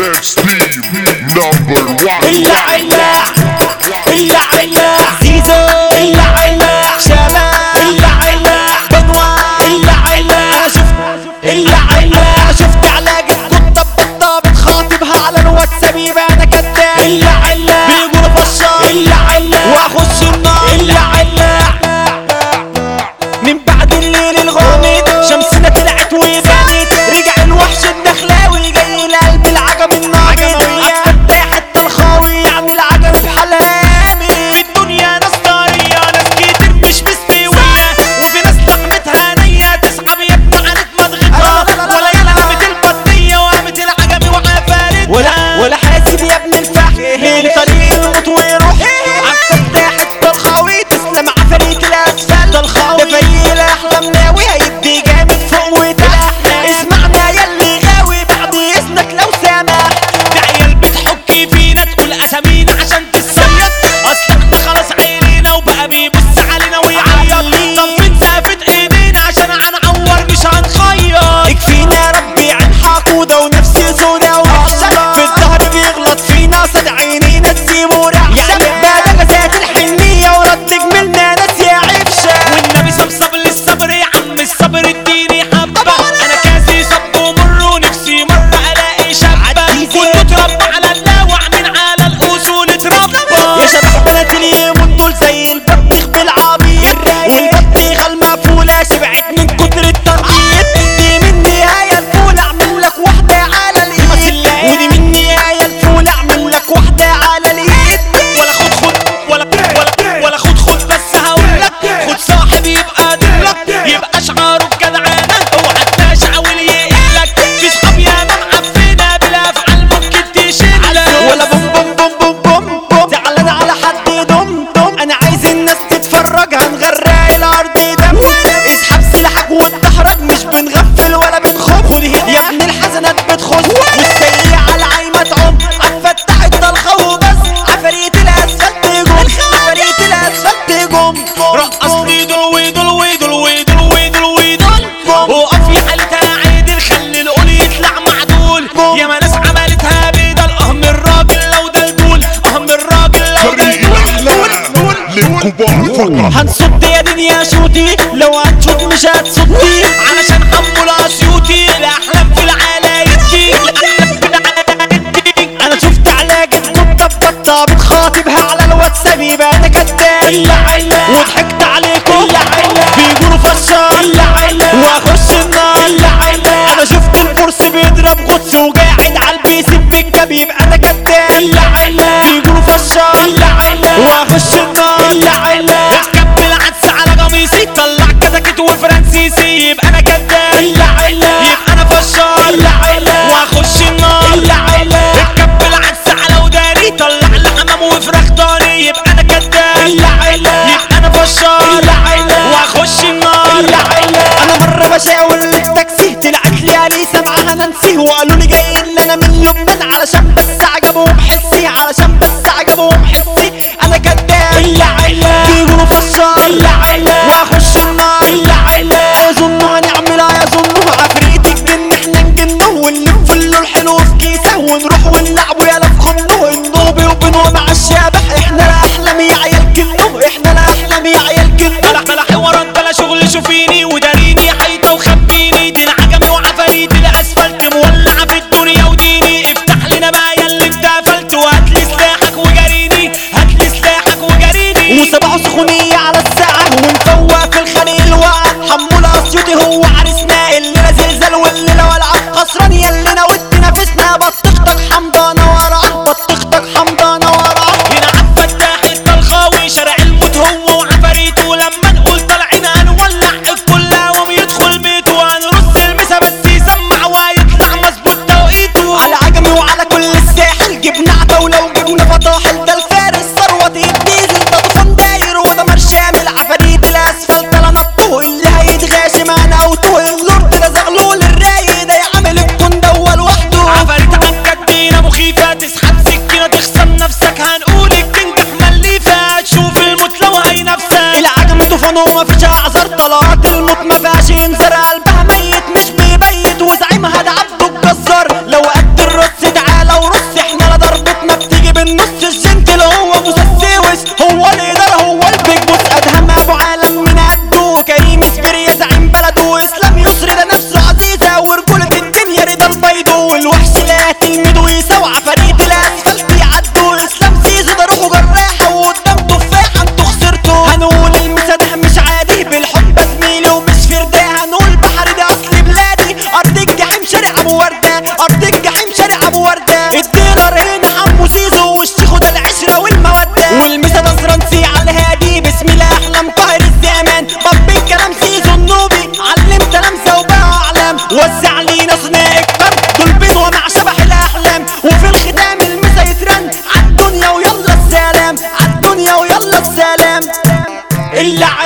Next team number one. العلا زيزو العلا شباب العلا بنوان العلا شفت علاج القطة بطة بتخاطبها على الواتساب يبقى انا كداب العلا بيقولوا فشار العلا واخش النار العلا من بعد الليل الغامض شمسنا طلعت وبانت رجع الوحش الدخلاوي جاي لقلب العجم الناقد حتى الخاوي يعني العجم بحلامي في الدنيا ناس طريه ناس كتير مش مستويه وفي ناس لحمتها نيه تسحب يا ابن عليك مضغطها ولا يلا قامت البطيه وقامت العجم وعفارتها ولا حاسب يا ابن الفحم من طريق الموت ويروح عالفتاح الطلخاوي تسلم عفاريت الاسفل ده فريق الاحلام ناوي هيدي جامد فوق وتحت اسمعنا ياللي غاوي بعد اذنك لو سامح ده عيال بتحكي فينا تقول اسامينا عشان تتصيد اصلا احنا خلاص عينينا وبقى بيبص علينا ويعيط طب فين سقفت ايدينا عشان هنعور مش هنخيط يكفينا ربي عن حقوده ونفسي سودا وحشه في الظهر بيغلط فينا صد عينينا تسيبه رعشه بعد غزات الحنيه ورد جملنا ناس يا عفشه والنبي صبصب للصبر يا عم الصبر اديني حبه انا كاسي صب ومر ونفسي مره الاقي شابه كله اتربى على اللاوع من على الاصول اتربى يا شباب بنات اليمون دول زي البطيخ بالعبيط والبطيخه المقفوله شبعت من كتر التنطيط دي من نهايه الفول اعمل لك واحده على الايد ودي من نهايه الفول اعمل لك واحده على الايد ولا خد بس هقول لك خد صاحب يبقى دلك يبقى شعاره بجدعانه اوعى تشعول يقلك في صحاب ياما معفنه بالافعال ممكن تشيلك ولا بوم بوم بوم بوم بوم بوم زعلان على حد دم انا عايز الناس تتفرج هنغرق الارض دم اسحب سلاحك واتدحرج مش بنغفل ولا بنخب خد يا ابن الحسنات بتخش والسيئة على عايمة تعم هتفتح الطلخة وبس عفاريت الاسفلت جم عفاريت الاسفلت جم رقص لي دول ويدول ويدول ويدول ويدول ويدول وقف يا حالتها عادل خلي القول يطلع معدول يا ما ناس عملتها بيضل اهم الراجل لو ده البول اهم الراجل لو ده البول للكبار فقط. هنصد يا دنيا شوتي لو هتشوت مش هتصدي علشان حمو الاسيوطي الاحلام في العلايتي انا شفت علاج القطه ببطه بتخاطبها على الواتساب يبقى انا كداب وضحكت عليكم بيقولوا فشار واخش النار انا شفت الفرس بيضرب غطس وقاعد على البيسك بالجاب يبقى انا كداب بيقولوا فشار واخش النار اتكب العدس على قميصي طلع كتاكيت وفرنسيسي يبقى انا كداب يبقى انا فشار واخش النار اتكب العدس على وداني طلع لحمام وفراخ ضاني يبقى انا كداب يبقى انا فشار واخش النار انا مره بشاور للتاكسي طلعت لي اليسا معاها نانسي وقالوا لي جاي ان انا من لبنان علشان بس عجبهم حسي علشان بس عجبهم حسي انا كداب بيقولوا فشار واخش النار يظنوا هنعملها يظنوا عفريت الجن احنا نجنه ونلف له الحلو في كيسه ونروح ونلعبوا يالا في خمه النوبي وبنوه مع الشبح احنا لا احلام يا عيال كنه احنا لا احلام يا عيال كنه بلا حوارات بلا شغل شوفيني وداريني حيطه وخبيني دي العجمي وعفاريت الاسفلت مولعه في الدنيا وديني افتح لنا بقى يا اللي اتقفلت وهاتلي سلاحك وجاريني هاتلي سلاحك وجاريني وصباحه سخونيه على الساعه ونفوق في الخليل وقع حمو الاسيوطي هو عرسنا الليله زلزال والليله ولعه خسران يا اللي ناوت نافسنا بطيختك حمضانه وراه بطيختك حمضانه وراه هنا عالفتاح الطلخاوي شارع الموت هو وعفاريته لما نقول طالعين هنولع الكل قوم يدخل بيته وهنرص المسا بس يسمع ويطلع مظبوط توقيته على عجمي وعلى كل الساحل جبنا عتاوله وجبنا فطاحل ده الفارس ثروه الديزل ده طوفان داير وده مرشامل عفاريت الاسفلت لا نطوه اللي هيتغاشم انا اوتوه اللورد ده زغلول الرايق ده يعمل الكون ده لوحده عفاريت عالكدينه مخيفه تسحب سكينه تخصم نفسك هنقول الكنجح مليفه تشوف الموت لو هي نفسك العجم طوفان ومفيش اعذار طلعات الموت مفيهاش ينزر قلبها ميت مش بيبيت وزعيمها ده عبده الجزار لو قد الرص تعالى اللعيبة